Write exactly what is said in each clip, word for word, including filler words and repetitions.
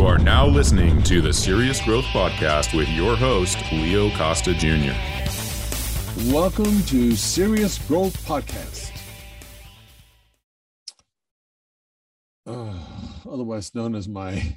are now listening to the Serious Growth Podcast with your host, Leo Costa Junior Welcome to Serious Growth Podcast, uh, otherwise known as my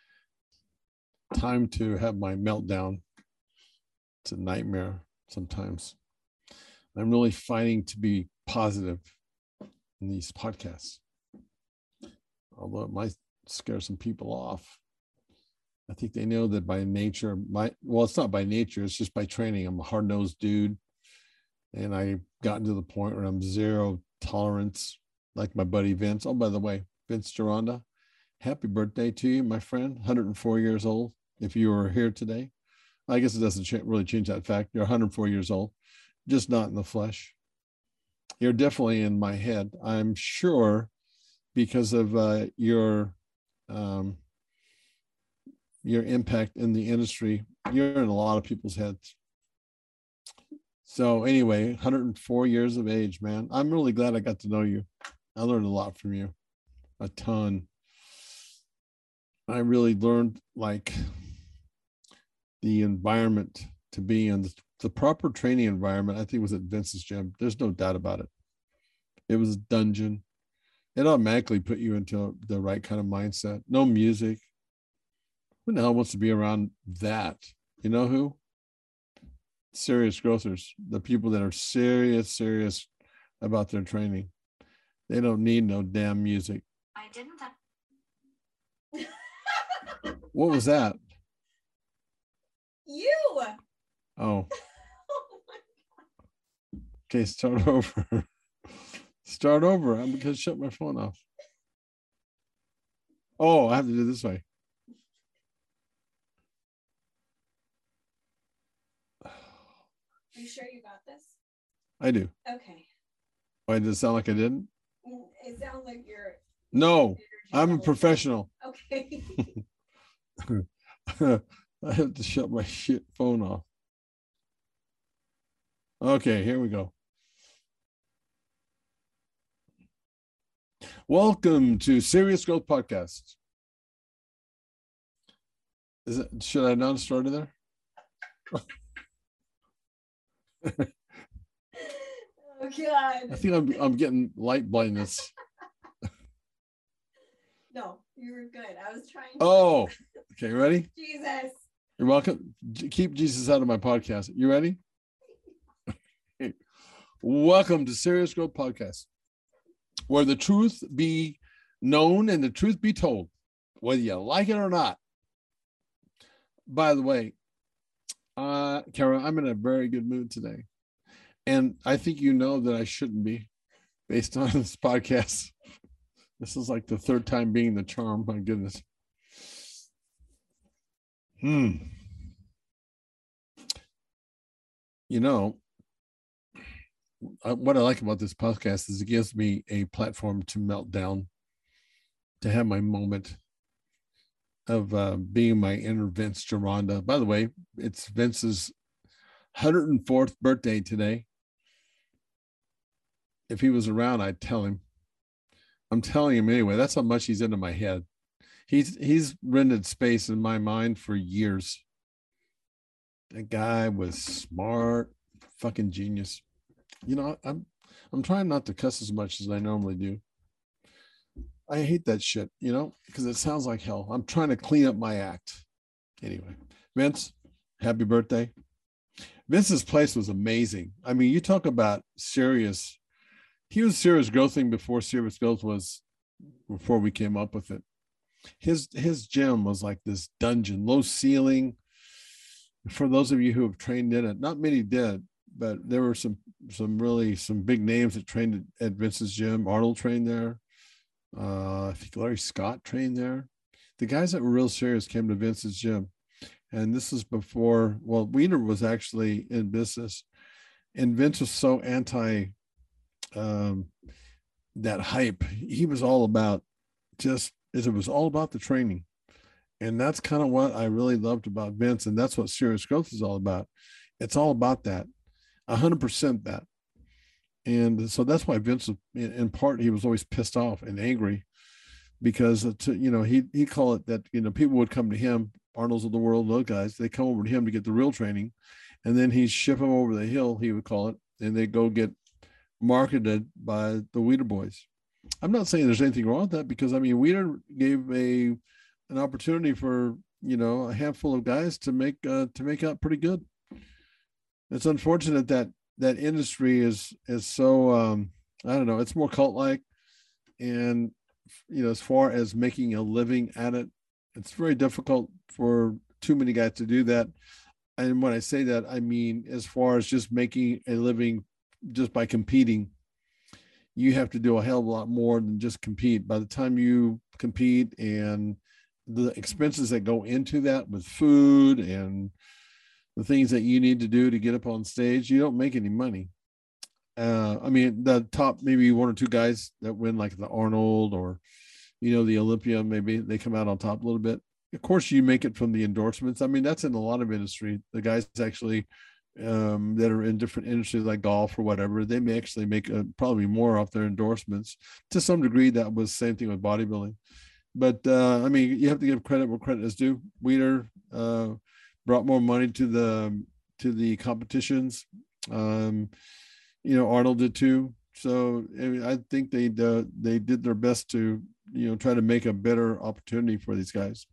time to have my meltdown. It's a nightmare sometimes. I'm really fighting to be positive in these podcasts, although it might scare some people off. I think they know that by nature, my well, it's not by nature, it's just by training. I'm a hard-nosed dude, and I've gotten to the point where I'm zero tolerance, like my buddy Vince. Oh, by the way, Vince Gironda, happy birthday to you, my friend, one hundred four years old. If you were here today, I guess it doesn't ch- really change that fact. You're one hundred four years old, just not in the flesh. You're definitely in my head, I'm sure, because of uh, your um, your impact in the industry. You're in a lot of people's heads. So anyway, one hundred four years of age, man. I'm really glad I got to know you. I learned a lot from you, a ton. I really learned like the environment to be in, the, the proper training environment. I think was at Vince's gym. There's no doubt about it. It was a dungeon. It automatically put you into the right kind of mindset. No music. Who the hell wants to be around that? You know who? Serious growthers, the people that are serious, serious about their training. They don't need no damn music. I didn't. What was that? You. Oh. Okay, start over. Start over. I'm going to shut my phone off. Oh, I have to do it this way. Are you sure you got this? I do. Okay. Why does it sound like I didn't? It sounds like you're. No, I'm a professional. Okay. I have to shut my shit phone off. Okay, here we go. Welcome to Serious Growth Podcast. Is it? Should I not start it there? Oh God. I think I'm I'm getting light blindness. No, you were good. I was trying. To... Oh, okay. Ready? Jesus. You're welcome. Keep Jesus out of my podcast. You ready? Welcome to Serious Growth Podcast, where the truth be known and the truth be told, whether you like it or not. By the way, uh, Kara, I'm in a very good mood today. And I think you know that I shouldn't be, based on this podcast. This is like the third time being the charm. My goodness. Hmm. You know, what I like about this podcast is it gives me a platform to melt down, to have my moment of uh, being my inner Vince Gironda. By the way, it's Vince's one hundred fourth birthday today. If he was around, I'd tell him. I'm telling him anyway. That's how much he's into my head. He's he's rented space in my mind for years. That guy was smart, fucking genius. You know, I'm I'm trying not to cuss as much as I normally do. I hate that shit, you know, because it sounds like hell. I'm trying to clean up my act. Anyway, Vince, happy birthday. Vince's place was amazing. I mean, you talk about serious. He was serious growthing before serious growth was, before we came up with it. His his gym was like this dungeon, low ceiling. For those of you who have trained in it, not many did, but there were some some really some big names that trained at, at Vince's gym. Arnold trained there. Uh, I think Larry Scott trained there. The guys that were real serious came to Vince's gym. And this is before, well, Wiener was actually in business. And Vince was so anti um, that hype. He was all about just, it was all about the training. And that's kind of what I really loved about Vince. And that's what serious growth is all about. It's all about that, one hundred percent that. And so that's why Vince, in part, he was always pissed off and angry because to, you know, he he call it that, you know, people would come to him, Arnold's of the world, those guys, they come over to him to get the real training, and then he'd ship them over the hill, he would call it, and they go get marketed by the Weider boys. I'm not saying there's anything wrong with that, because I mean, Weider gave a an opportunity for, you know, a handful of guys to make uh, to make out pretty good. It's unfortunate that that industry is is so um, I don't know, it's more cult like, and you know, as far as making a living at it, it's very difficult for too many guys to do that. And when I say that, I mean as far as just making a living just by competing, you have to do a hell of a lot more than just compete. By the time you compete and the expenses that go into that with food and the things that you need to do to get up on stage, you don't make any money. Uh, I mean, the top maybe one or two guys that win, like the Arnold or, you know, the Olympia, maybe they come out on top a little bit. Of course, you make it from the endorsements. I mean, that's in a lot of industry. The guys actually um, that are in different industries like golf or whatever, they may actually make a, probably more off their endorsements. To some degree, that was the same thing with bodybuilding. But, uh, I mean, you have to give credit where credit is due. Weider uh, brought more money to the to the competitions. Um, you know, Arnold did too. So I, mean, I think they uh, they did their best to, you know, try to make a better opportunity for these guys.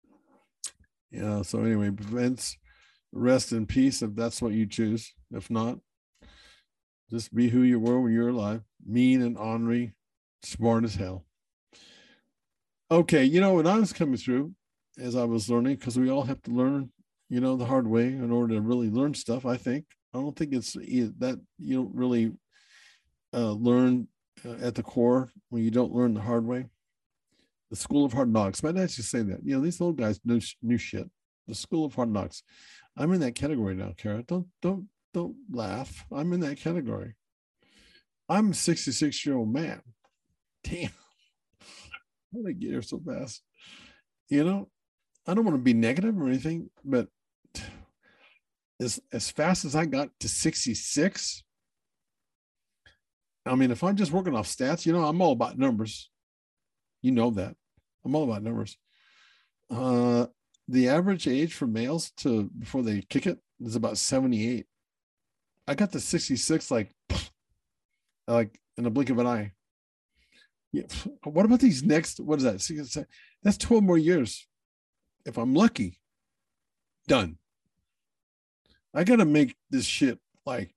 Yeah. So anyway, Vince, rest in peace if that's what you choose. If not, just be who you were when you were alive. Mean and ornery, smart as hell. Okay, you know, when I was coming through, as I was learning, because we all have to learn, you know, the hard way in order to really learn stuff, I think. I don't think it's that you don't really uh, learn uh, at the core when you don't learn the hard way. The School of Hard Knocks. Might actually say that. You know, these little guys knew, knew shit. The School of Hard Knocks. I'm in that category now, Kara. Don't, don't, don't laugh. I'm in that category. I'm a sixty-six-year-old man. Damn. How did I get here so fast? You know, I don't want to be negative or anything, but as, as fast as I got to sixty-six, I mean, if I'm just working off stats, you know, I'm all about numbers. You know that. I'm all about numbers. Uh, the average age for males to before they kick it is about seventy-eight. I got to sixty-six like, like in a blink of an eye. Yeah. What about these next, what is that? That's twelve more years. If I'm lucky, done. I got to make this shit like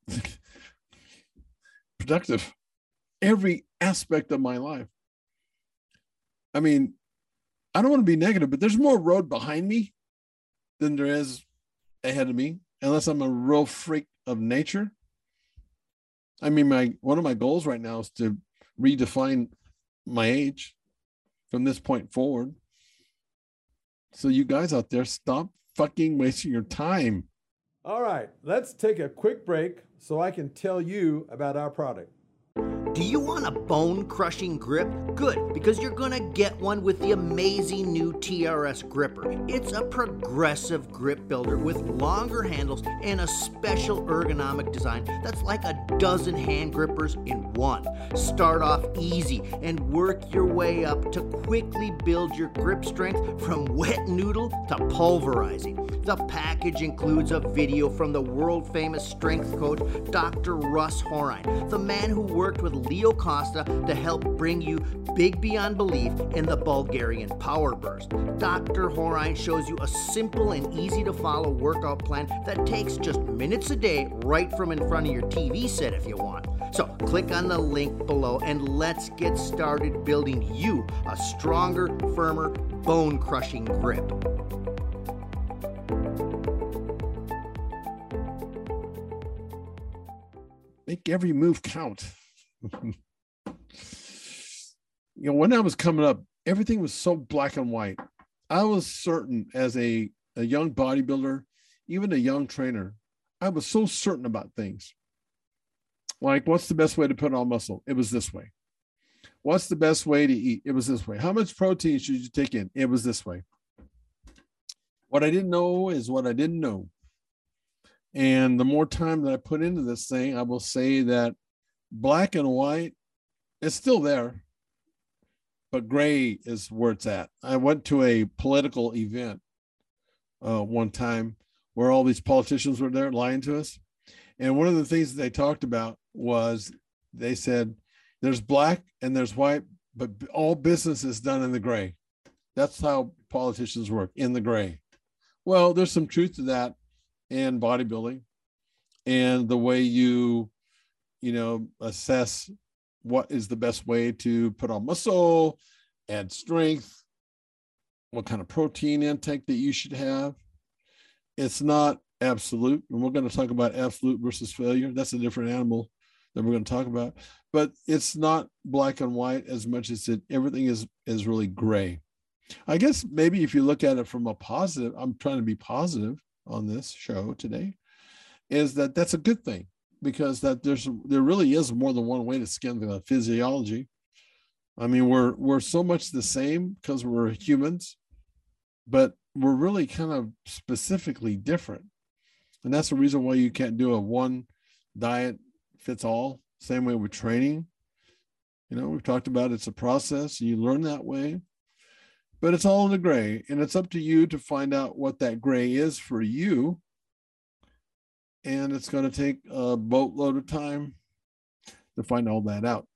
productive. Every aspect of my life. I mean, I don't want to be negative, but there's more road behind me than there is ahead of me, unless I'm a real freak of nature. I mean, my one of my goals right now is to redefine my age from this point forward. So you guys out there, stop fucking wasting your time. All right, let's take a quick break so I can tell you about our product. Do you want a bone-crushing grip? Good, because you're gonna get one with the amazing new T R S gripper. It's a progressive grip builder with longer handles and a special ergonomic design that's like a dozen hand grippers in one. Start off easy and work your way up to quickly build your grip strength from wet noodle to pulverizing. The package includes a video from the world-famous strength coach, Doctor Russ Horine, the man who worked with Leo Costa to help bring you big beyond belief in the Bulgarian Power Burst. Doctor Horine shows you a simple and easy to follow workout plan that takes just minutes a day right from in front of your T V set if you want. So click on the link below and let's get started building you a stronger, firmer, bone-crushing grip. Make every move count. You know, when I was coming up, everything was so black and white. I was certain as a, a young bodybuilder, even a young trainer, I was so certain about things. Like, what's the best way to put on muscle? It was this way. What's the best way to eat? It was this way. How much protein should you take in? It was this way. What I didn't know is what I didn't know. And the more time that I put into this thing, I will say that black and white, it's still there, but gray is where it's at. I went to a political event uh, one time where all these politicians were there lying to us. And one of the things that they talked about was they said, there's black and there's white, but all business is done in the gray. That's how politicians work, in the gray. Well, there's some truth to that in bodybuilding and the way you, you know, assess what is the best way to put on muscle, add strength, what kind of protein intake that you should have. It's not absolute. And we're going to talk about absolute versus failure. That's a different animal that we're going to talk about. But it's not black and white as much as it, everything is, is really gray. I guess maybe if you look at it from a positive, I'm trying to be positive on this show today, is that that's a good thing, because that there's there really is more than one way to skin the physiology. I mean, we're we're so much the same because we're humans, but we're really kind of specifically different. And that's the reason why you can't do a one diet fits all. Same way with training. You know, we've talked about it's a process. You learn that way. But it's all in the gray, and it's up to you to find out what that gray is for you. And it's going to take a boatload of time to find all that out.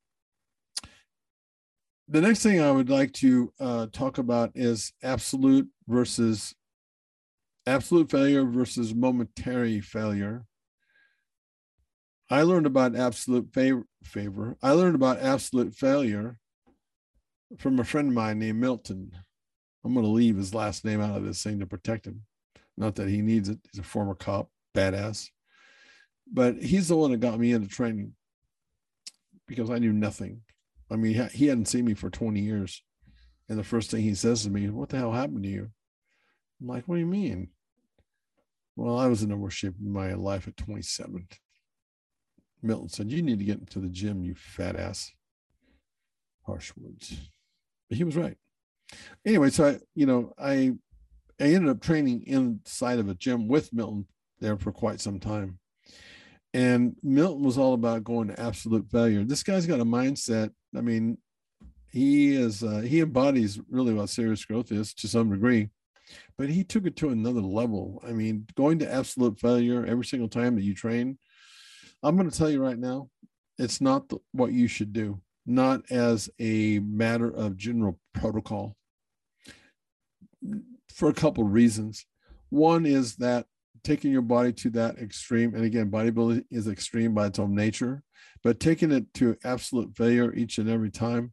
The next thing I would like to uh, talk about is absolute versus absolute failure versus momentary failure. I learned about absolute favor, favor. I learned about absolute failure from a friend of mine named Milton. I'm going to leave his last name out of this thing to protect him. Not that he needs it. He's a former cop, badass. But he's the one that got me into training because I knew nothing. I mean, he hadn't seen me for twenty years. And the first thing he says to me, what the hell happened to you? I'm like, what do you mean? Well, I was in the worst shape of my life at twenty-seven. Milton said, you need to get into the gym, you fat ass. Harsh words. But he was right. Anyway, so I, you know, I I ended up training inside of a gym with Milton there for quite some time. And Milton was all about going to absolute failure. This guy's got a mindset. I mean, he is uh, he embodies really what serious growth is to some degree, but he took it to another level. I mean, going to absolute failure every single time that you train. I'm going to tell you right now, it's not the, what you should do. Not as a matter of general protocol, for a couple of reasons. One is that taking your body to that extreme, and again, bodybuilding is extreme by its own nature, but taking it to absolute failure each and every time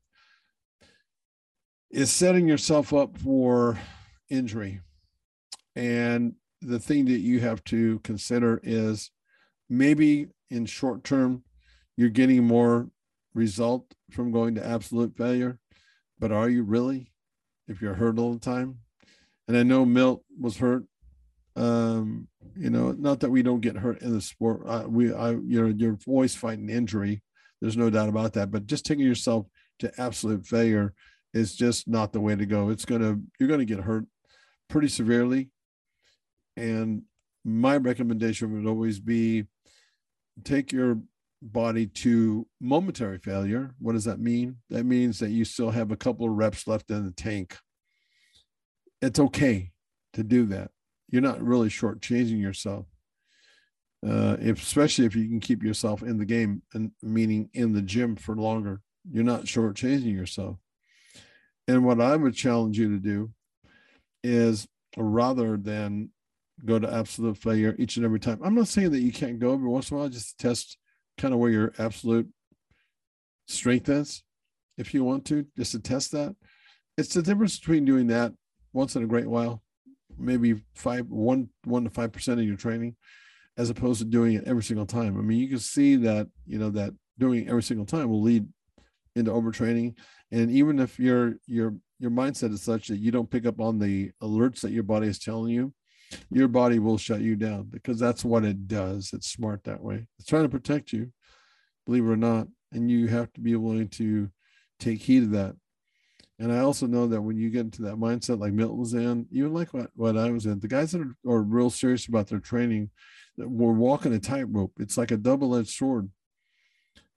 is setting yourself up for injury. And the thing that you have to consider is maybe in short term, you're getting more result from going to absolute failure, but are you really, if you're hurt all the time? And I know Milt was hurt. Um, you know, not that we don't get hurt in the sport. Uh, we, I, you know, you're always fighting injury. There's no doubt about that. But just taking yourself to absolute failure is just not the way to go. It's gonna, you're gonna get hurt pretty severely. And my recommendation would always be take your body to momentary failure. What does that mean? That means that you still have a couple of reps left in the tank. It's okay to do that. You're not really shortchanging yourself, uh, if, especially if you can keep yourself in the game, and meaning in the gym for longer. You're not shortchanging yourself. And what I would challenge you to do is, rather than go to absolute failure each and every time. I'm not saying that you can't go every once in a while, just test kind of where your absolute strength is, if you want to, just to test that. It's the difference between doing that once in a great while, maybe five, one, one to five percent of your training, as opposed to doing it every single time. I mean, you can see that, you know, that doing it every single time will lead into overtraining. And even if your your your mindset is such that you don't pick up on the alerts that your body is telling you, your body will shut you down, because that's what it does. It's smart that way. It's trying to protect you, believe it or not. And you have to be willing to take heed of that. And I also know that when you get into that mindset, like Milton was in, even like what, what I was in, the guys that are, are real serious about their training, that we're walking a tightrope. It's like a double-edged sword.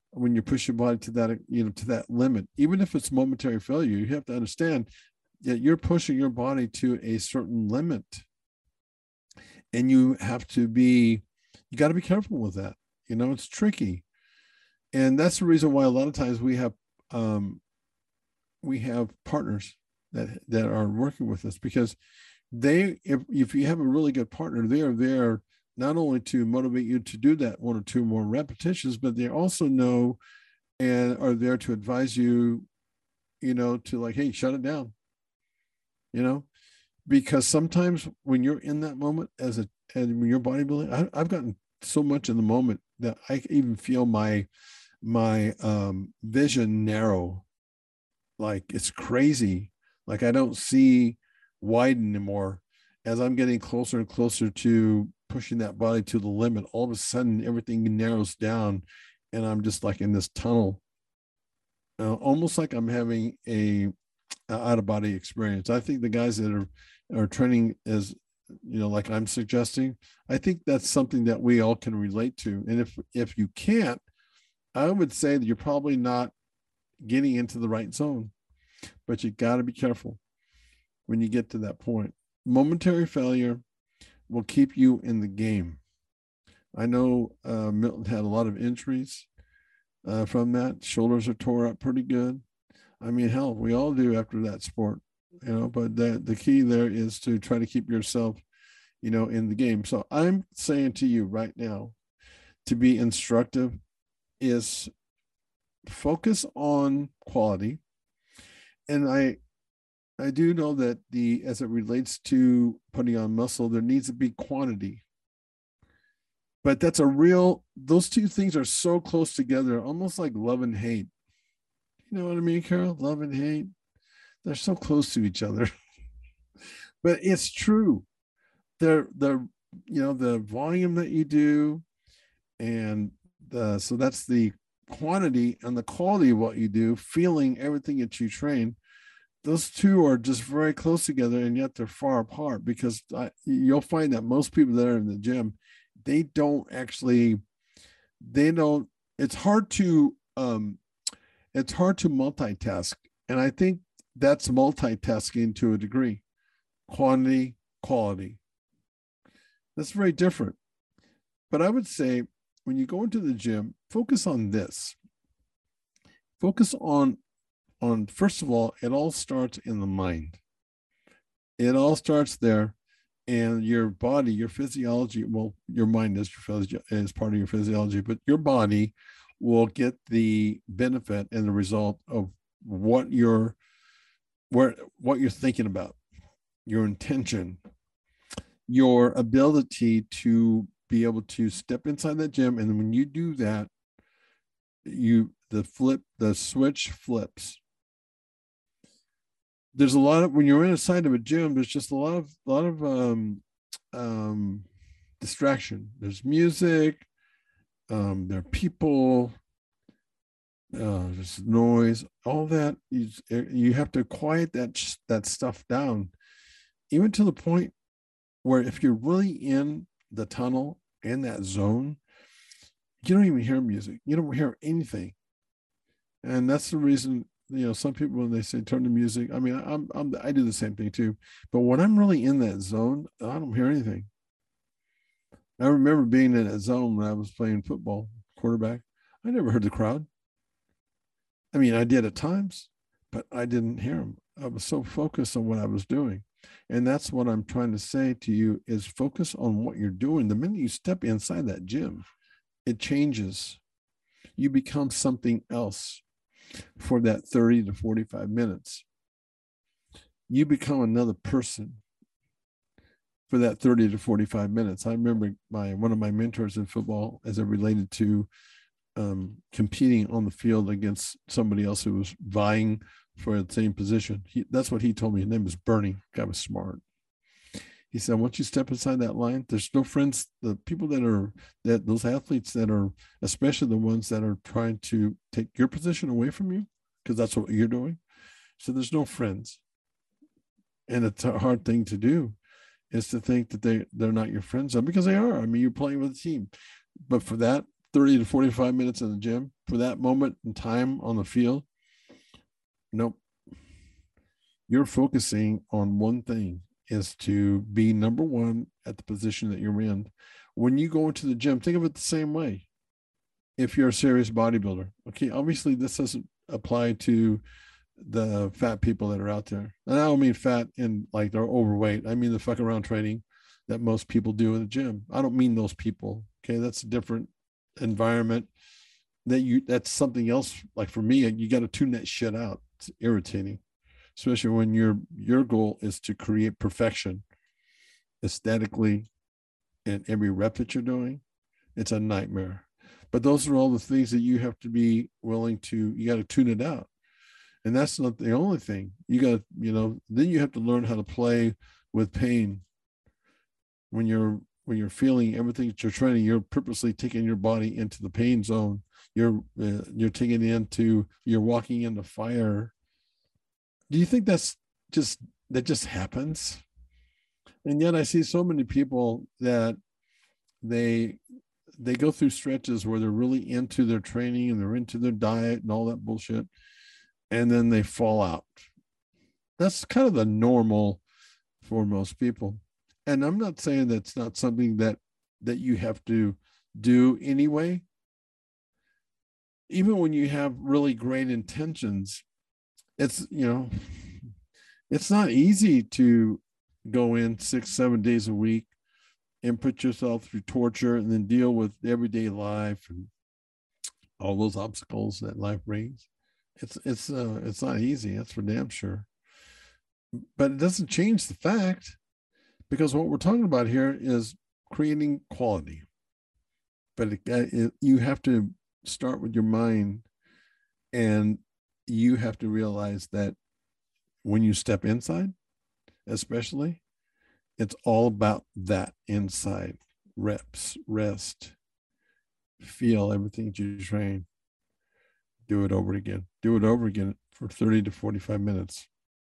when you push your body to that, you know, to that limit, even if it's momentary failure, you have to understand that you're pushing your body to a certain limit. And you have to be, you got to be careful with that. You know, it's tricky. And that's the reason why a lot of times we have, um, we have partners that, that are working with us, because they, if, if you have a really good partner, they are there not only to motivate you to do that one or two more repetitions, but they also know and are there to advise you, you know, to like, hey, shut it down, you know, because sometimes when you're in that moment as a, and when you're bodybuilding, I, I've gotten so much in the moment that I even feel my, my um, vision narrow. Like it's crazy. Like I don't see wide anymore. As I'm getting closer and closer to pushing that body to the limit, all of a sudden everything narrows down and I'm just like in this tunnel, uh, almost like I'm having a, a out of body experience. I think the guys that are, are training as, you know, like I'm suggesting, I think that's something that we all can relate to. And if, if you can't, I would say that you're probably not getting into the right zone, but you got to be careful when you get to that point. Momentary failure will keep you in the game. I know uh, Milton had a lot of injuries uh, from that. Shoulders are tore up pretty good. I mean, hell, we all do after that sport, you know, but the, the key there is to try to keep yourself, you know, in the game. So I'm saying to you right now, to be instructive is focus on quality. And I, I do know that the, as it relates to putting on muscle, there needs to be quantity, but that's a real, those two things are so close together, almost like love and hate. You know what I mean, Carol? Love and hate. They're so close to each other, but it's true. They're, the, you know, the volume that you do. And the, so that's the quantity and the quality of what you do, feeling everything that you train. Those two are just very close together, and yet they're far apart, because I, you'll find that most people that are in the gym, they don't actually, they don't, it's hard to, um, it's hard to multitask. And I think that's multitasking to a degree. Quantity, quality. That's very different. But I would say when you go into the gym, focus on this. Focus on On first of all, it all starts in the mind. It all starts there, and your body, your physiology. Well, your mind is your physio- is part of your physiology, but your body will get the benefit and the result of what you're, where what you're thinking about, your intention, your ability to be able to step inside that gym, and when you do that, you the flip the switch flips. There's a lot of, when you're inside of a gym, there's just a lot of, a lot of um, um, distraction. There's music, um, there are people, uh, there's noise, all that. You, you have to quiet that, that stuff down, even to the point where if you're really in the tunnel, in that zone, you don't even hear music. You don't hear anything. And that's the reason, you know, some people, when they say turn the music, I mean, I'm, I'm, I do the same thing too. But when I'm really in that zone, I don't hear anything. I remember being in that zone when I was playing football, quarterback. I never heard the crowd. I mean, I did at times, but I didn't hear them. I was so focused on what I was doing. And that's what I'm trying to say to you is focus on what you're doing. The minute you step inside that gym, it changes. You become something else. For that thirty to forty-five minutes, you become another person for that thirty to forty-five minutes. I remember my one of my mentors in football, as it related to um, competing on the field against somebody else who was vying for the same position. He, that's what he told me. His name was Bernie. The guy was smart. He said, once you step inside that line, there's no friends. The people that are, that those athletes that are, especially the ones that are trying to take your position away from you, because that's what you're doing. So there's no friends. And it's a hard thing to do, is to think that they, they're not your friends, because they are. I mean, you're playing with a team. But for that thirty to forty-five minutes in the gym for that moment in time on the field. Nope. You're focusing on one thing, is to be number one at the position that you're in. When you go into the gym, think of it the same way. If you're a serious bodybuilder, okay, obviously this doesn't apply to the fat people that are out there. And I don't mean fat in like they're overweight. I mean the fuck around training that most people do in the gym. I don't mean those people. Okay, that's a different environment. That you that's something else. Like for me, you got to tune that shit out. It's irritating, especially when your your goal is to create perfection aesthetically in every rep that you're doing. It's a nightmare. But those are all the things that you have to be willing to, you got to tune it out. And that's not the only thing. You got to, you know, then you have to learn how to play with pain. When you're when you're feeling everything that you're training, you're purposely taking your body into the pain zone. You're uh, you're taking it into, you're walking into fire. Do you think that's just, that just happens? And yet I see so many people that they they go through stretches where they're really into their training and they're into their diet and all that bullshit, and then they fall out. That's kind of the normal for most people. And I'm not saying that's not something that that you have to do anyway. Even when you have really great intentions, it's, you know, it's not easy to go in six, seven days a week and put yourself through torture and then deal with everyday life and all those obstacles that life brings. It's it's uh, it's not easy. That's for damn sure. But it doesn't change the fact, because what we're talking about here is creating quality. But it, it, you have to start with your mind, and you have to realize that when you step inside, especially, it's all about that inside. Reps, rest, feel everything you train. Do it over again. Do it over again for thirty to forty-five minutes.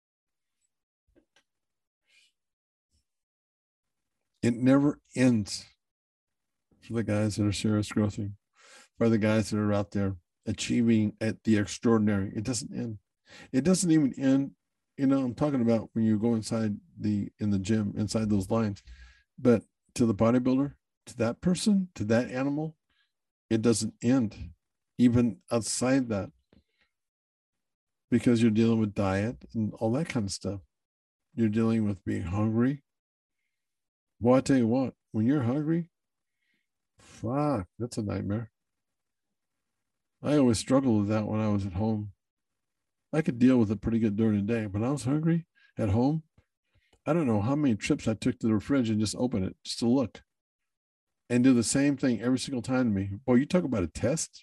It never ends for the guys that are serious growthing, for the guys that are out there achieving at the extraordinary. It doesn't end. It doesn't even end. You know, I'm talking about when you go inside the, in the gym, inside those lines, but to the bodybuilder, to that person, to that animal, it doesn't end, even outside that, because you're dealing with diet and all that kind of stuff. You're dealing with being hungry. Well, I tell you what, when you're hungry, fuck, that's a nightmare. I always struggled with that when I was at home. I could deal with it pretty good during the day, but I was hungry at home. I don't know how many trips I took to the fridge and just open it just to look and do the same thing every single time to me. Boy, you talk about a test.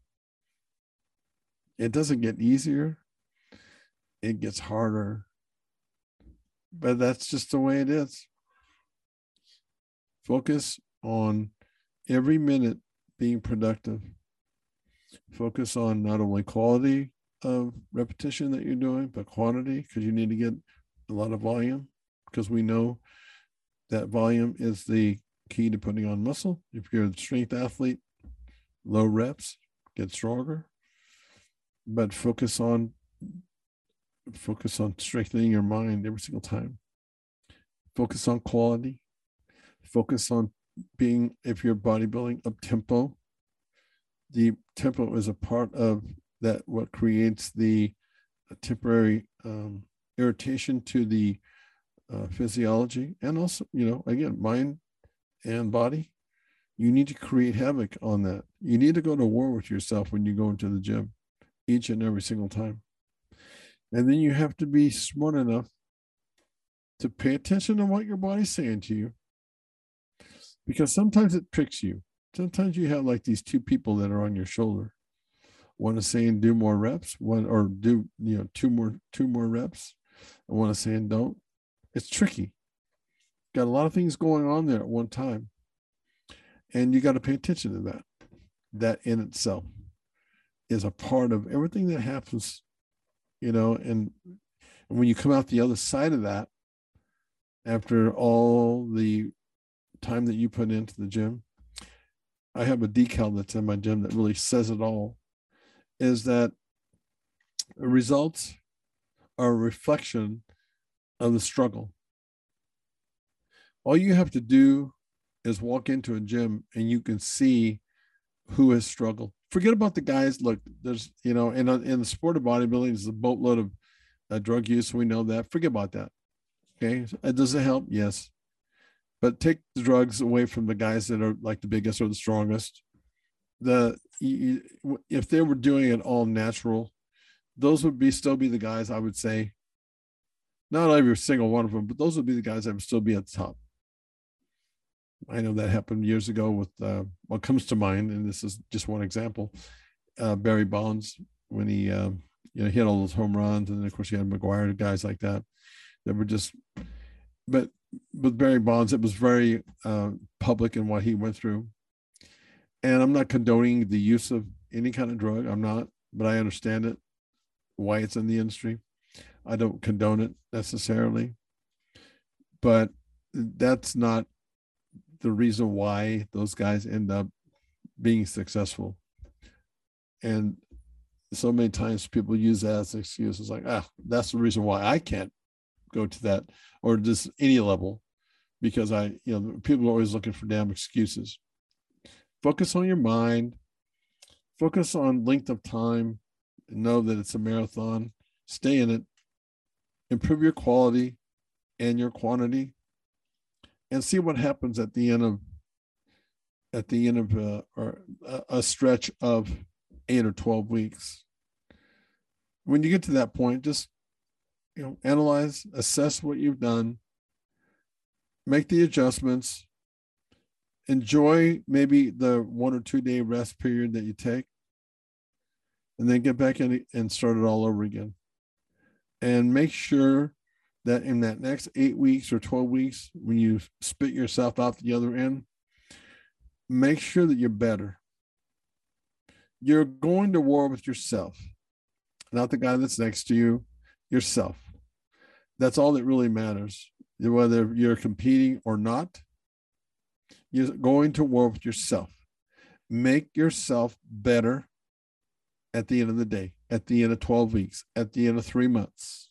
It doesn't get easier. It gets harder. But that's just the way it is. Focus on every minute being productive. Focus on not only quality of repetition that you're doing, but quantity, because you need to get a lot of volume, because we know that volume is the key to putting on muscle. If you're a strength athlete, low reps, get stronger, but focus on focus on strengthening your mind every single time. Focus on quality. Focus on being, if you're bodybuilding, up tempo. The tempo is a part of that, what creates the temporary um, irritation to the uh, physiology, and also, you know, again, mind and body. You need to create havoc on that. You need to go to war with yourself when you go into the gym, each and every single time. And then you have to be smart enough to pay attention to what your body's saying to you, because sometimes it tricks you. Sometimes you have like these two people that are on your shoulder. One is saying do more reps, one or do, you know, two more two more reps, and one is saying don't. It's tricky. Got a lot of things going on there at one time, and you got to pay attention to that. That in itself is a part of everything that happens, you know. And, and when you come out the other side of that, after all the time that you put into the gym, I have a decal that's in my gym that really says it all, is that results are a reflection of the struggle. All you have to do is walk into a gym and you can see who has struggled. Forget about the guys. Look, there's, you know, in, in the sport of bodybuilding, there's a boatload of uh, drug use. We know that. Forget about that. Okay. Does it help? Yes. But take the drugs away from the guys that are like the biggest or the strongest. The you, if they were doing it all natural, those would be still be the guys, I would say. Not every single one of them, but those would be the guys that would still be at the top. I know that happened years ago with uh, what comes to mind, and this is just one example. Uh, Barry Bonds, when he uh, you know he had all those home runs, and then of course you had McGuire, guys like that that were just. But with Barry Bonds, it was very uh, public in what he went through. And I'm not condoning the use of any kind of drug. I'm not, but I understand it, why it's in the industry. I don't condone it necessarily, but that's not the reason why those guys end up being successful. And so many times people use that as an excuse. It's like, ah, that's the reason why I can't go to that or just any level, because I, you know, people are always looking for damn excuses. Focus on your mind, focus on length of time, and know that it's a marathon. Stay in it, improve your quality and your quantity, and see what happens at the end of at the end of uh, or a, a stretch of eight or twelve weeks. When you get to that point, just you know, analyze, assess what you've done, make the adjustments, enjoy maybe the one or two day rest period that you take, and then get back in and start it all over again. And make sure that in that next eight weeks or twelve weeks, when you spit yourself out the other end, make sure that you're better. You're going to war with yourself, not the guy that's next to you, yourself. That's all that really matters. Whether you're competing or not, you're going to war with yourself. Make yourself better at the end of the day, at the end of twelve weeks, at the end of three months.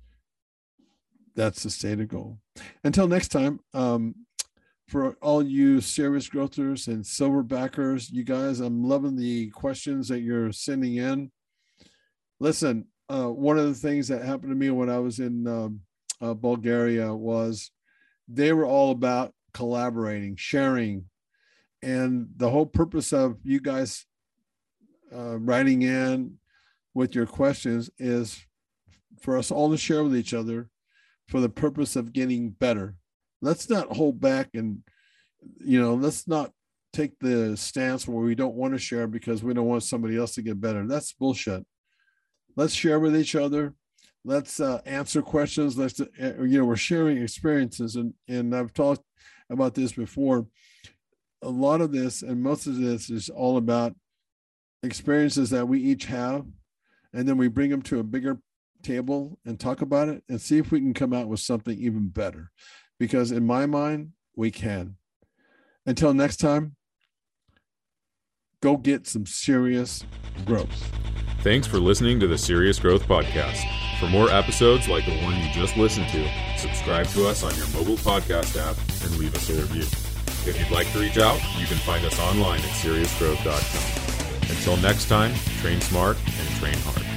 That's the stated goal. Until next time, um, for all you serious growthers and silverbackers, you guys, I'm loving the questions that you're sending in. Listen, uh, one of the things that happened to me when I was in um, uh, Bulgaria was they were all about collaborating, sharing. And the whole purpose of you guys uh, writing in with your questions is for us all to share with each other for the purpose of getting better. Let's not hold back and, you know, let's not take the stance where we don't want to share because we don't want somebody else to get better. That's bullshit. Let's share with each other. Let's uh, answer questions. Let's, uh, you know, we're sharing experiences. And, and I've talked about this before. A lot of this and most of this is all about experiences that we each have. And then we bring them to a bigger table and talk about it and see if we can come out with something even better. Because in my mind, we can. Until next time, go get some serious growth. Thanks for listening to the Serious Growth Podcast. For more episodes like the one you just listened to, subscribe to us on your mobile podcast app and leave us a review. If you'd like to reach out, you can find us online at serious growth dot com. Until next time, train smart and train hard.